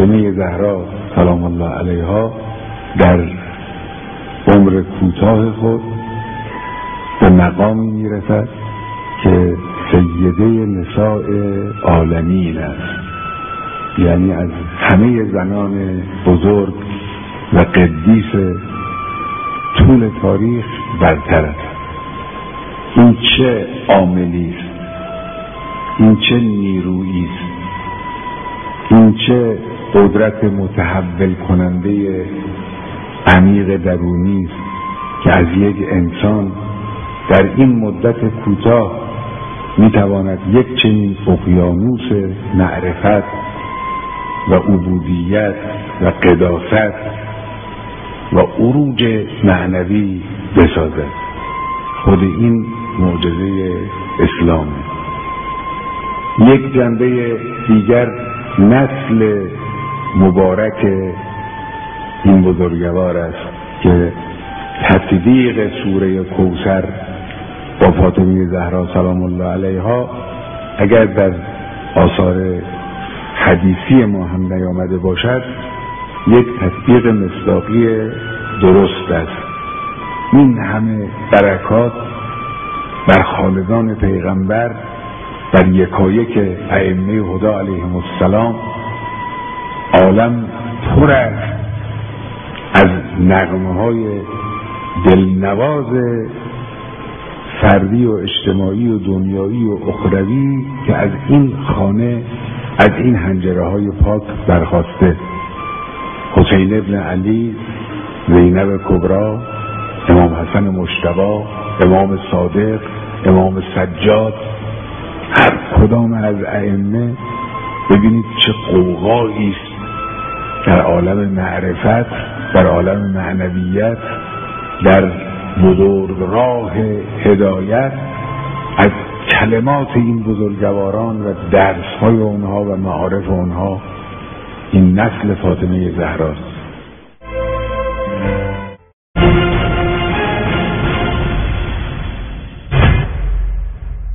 فاطمه زهرا سلام الله علیها در عمر کوتاه خود به مقامی میرسد که سیده نساء عالمین است، یعنی از همه زنان بزرگ و قدیس طول تاریخ برتر است. این چه عاملی است، این چه نیرویی است، این چه قدرت متحول کننده عمیق درونی است که از یک انسان در این مدت کوتاه میتواند یک چنین اقیانوس معرفت و عبودیت و قداست و عروج معنوی بسازد. خود این معجزه اسلامه. یک جنبه دیگر نسل مبارک این بزرگوار است که تطبیق سوره کوثر با فاطمه زهرا سلام الله علیها اگر در آثار حدیثی ما هم نیامده باشد، یک تطبیق مصداقی درست است. این همه برکات بر خالدان پیغمبر، بر یکایک ائمه هدی علیهم السلام، عالم پر است از نغمه‌های دلنواز فردی و اجتماعی و دنیایی و اخروی که از این خانه، از این حنجره‌های پاک برخاسته. حسین ابن علی، زینب کبری، امام حسن مجتبی، امام صادق، امام سجاد، هر کدام از ائمه ببینید چه غوغایی است در عالم معرفت، در عالم معنویت، در بزرگ راه هدایت، از کلمات این بزرگواران و درس‌های اونها و معارف اونها. این نسل فاطمه زهراست.